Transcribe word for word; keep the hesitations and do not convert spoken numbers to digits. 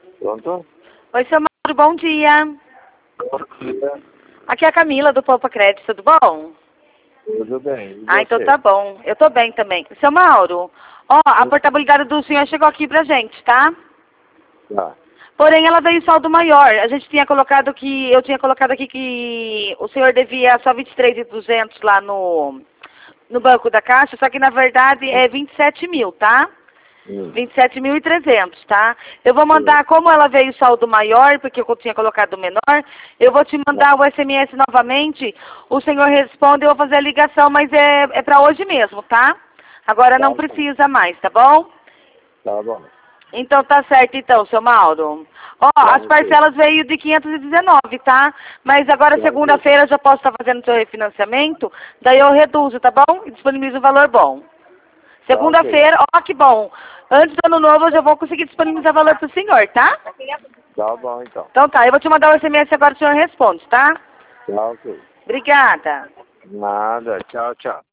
Pronto? Oi, seu Mauro, bom dia. Bom dia. Aqui é a Camila do Poupa Crédito, tudo bom? Tudo bem. E Ah, então você? tá bom. Eu tô bem também. Seu Mauro, ó, a portabilidade do senhor chegou aqui pra gente, tá? Tá. Porém, ela veio saldo maior. A gente tinha colocado que, eu tinha colocado aqui que o senhor devia só vinte e três mil e duzentos lá no, no banco da Caixa, só que na verdade é vinte e sete mil, tá? Hum. vinte e sete mil e trezentos, tá? Eu vou mandar, como ela veio saldo maior, porque eu tinha colocado menor, eu vou te mandar o S M S novamente, o senhor responde, eu vou fazer a ligação, mas é, é pra hoje mesmo, tá? Agora Tá não bom. precisa mais, tá bom? Tá bom. Então tá certo então, seu Mauro. Ó, Tá, as parcelas veio de quinhentos e dezenove, tá? Mas agora Tá, segunda-feira eu já posso estar fazendo seu refinanciamento, daí eu reduzo, tá bom? E disponibilizo um valor bom. Tá, ok. Segunda-feira, ó que bom. Antes do ano novo eu já vou conseguir disponibilizar valor pro senhor, tá? Tá bom, então. Então tá, eu vou te mandar o S M S agora, o senhor responde, tá? Tá, ok. Obrigada. Nada. Tchau, tchau.